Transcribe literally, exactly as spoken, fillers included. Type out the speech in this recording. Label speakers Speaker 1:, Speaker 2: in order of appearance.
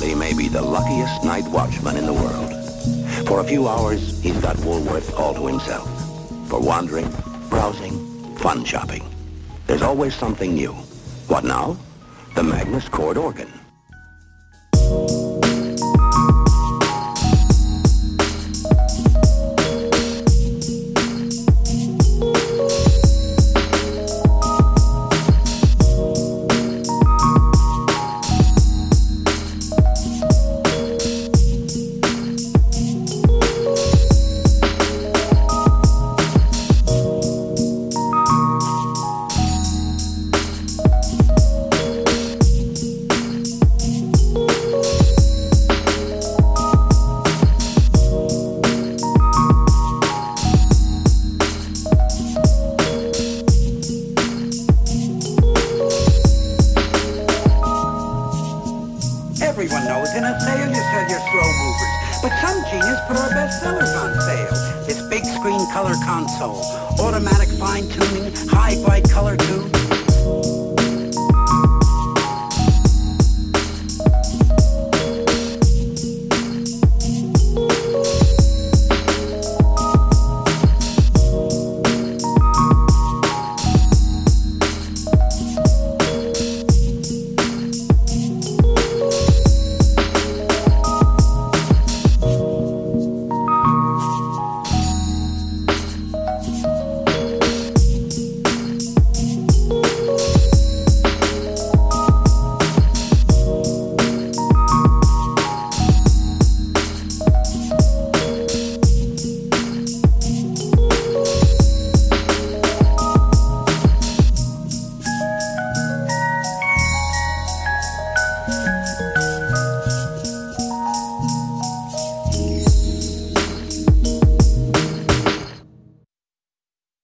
Speaker 1: Charlie may be the luckiest night watchman in the world. For a few hours, he's got Woolworth all to himself. For wandering, browsing, fun shopping. There's always something new. What now? The Magnus chord organ.
Speaker 2: Everyone knows in a sale you sell your slow movers, but some genius put our bestsellers on sale. This big screen color console, automatic fine tuning, high bright color tube,